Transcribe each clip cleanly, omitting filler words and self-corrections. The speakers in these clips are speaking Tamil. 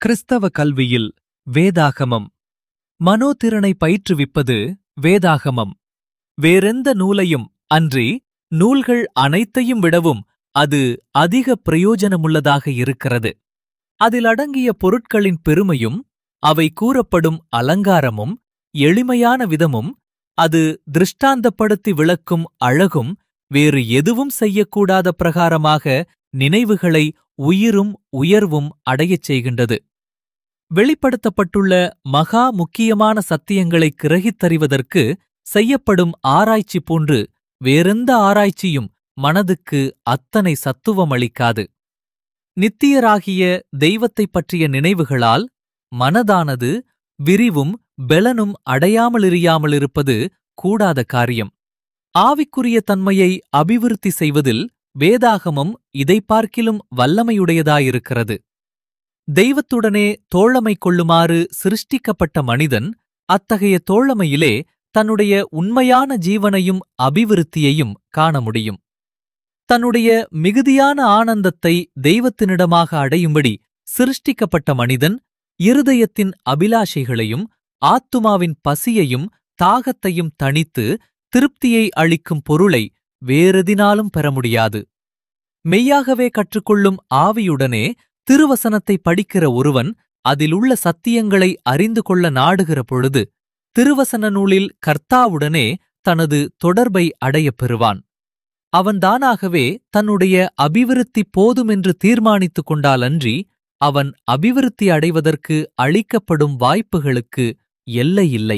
கிறிஸ்தவ கல்வியில் வேதாகமம். மனோதிறனை பயிற்றுவிப்பது வேதாகமம். வேறெந்த நூலையும் அன்றி நூல்கள் அனைத்தையும் விடவும் அது அதிக பிரயோஜனமுள்ளதாக இருக்கிறது. அதில் அடங்கிய பொருட்களின் பெருமையும் அவை கூறப்படும் அலங்காரமும் எளிமையான விதமும் அது திருஷ்டாந்தப்படுத்தி விளக்கும் அழகும் வேறு எதுவும் செய்யக்கூடாத பிரகாரமாக நினைவுகளை உயிரும் உயர்வும் அடையச் செய்கின்றது. வெளிப்படுத்தப்பட்டுள்ள மகா முக்கியமான சத்தியங்களை கிரகித்தறிவதற்கு செய்யப்படும் ஆராய்ச்சி போன்று வேறெந்த ஆராய்ச்சியும் மனதுக்கு அத்தனை சத்துவம் அளிக்காது. நித்தியராகிய தெய்வத்தைப் பற்றிய நினைவுகளால் மனதானது விரிவும் பெலனும் அடையாமலிருப்பது கூடாத காரியம். ஆவிக்குரிய தன்மையை அபிவிருத்தி செய்வதில் வேதாகமம் இதைப் பார்க்கிலும் வல்லமையுடையதாயிருக்கிறது. தெய்வத்துடனே தோழமை கொள்ளுமாறு சிருஷ்டிக்கப்பட்ட மனிதன் அத்தகைய தோழமையிலே தன்னுடைய உண்மையான ஜீவனையும் அபிவிருத்தியையும் காண முடியும். தன்னுடைய மிகுதியான ஆனந்தத்தை தெய்வத்தினிடமாக அடையும்படி சிருஷ்டிக்கப்பட்ட மனிதன் இருதயத்தின் அபிலாஷைகளையும் ஆத்துமாவின் பசியையும் தாகத்தையும் தணித்து திருப்தியை அளிக்கும் பொருளை வேறெதினாலும் பெற முடியாது. மெய்யாகவே கற்றுக்கொள்ளும் ஆவியுடனே திருவசனத்தை படிக்கிற ஒருவன் அதிலுள்ள சத்தியங்களை அறிந்து கொள்ள நாடுகிற பொழுது திருவசன நூலில் கர்த்தாவுடனே தனது தொடர்பை அடையப் பெறுவான். அவன் தானாகவே தன்னுடைய அபிவிருத்தி போதுமென்று தீர்மானித்துக் கொண்டாலன்றி அவன் அபிவிருத்தி அடைவதற்கு அளிக்கப்படும் வாய்ப்புகளுக்கு எல்லையில்லை.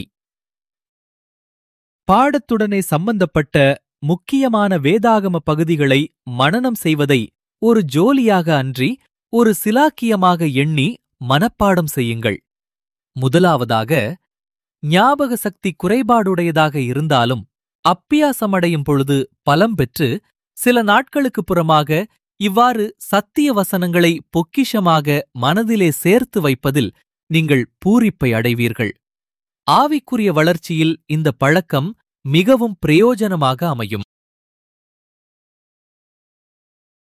பாடத்துடனே சம்பந்தப்பட்ட முக்கியமான வேதாகம பகுதிகளை மனனம் செய்வதை ஒரு ஜோலியாக அன்றி ஒரு சிலாக்கியமாக எண்ணி மனப்பாடம் செய்யுங்கள். முதலாவதாக, ஞாபக சக்தி குறைபாடுடையதாக இருந்தாலும் அப்பியாசமடையும் பொழுது பலம் பெற்று சில நாட்களுக்குப் புறமாக இவ்வாறு சத்திய வசனங்களை பொக்கிஷமாக மனதிலே சேர்த்து வைப்பதில் நீங்கள் பூரிப்பை அடைவீர்கள். ஆவிக்குரிய வளர்ச்சியில் இந்த பழக்கம் மிகவும் பிரயோஜனமாக அமையும்.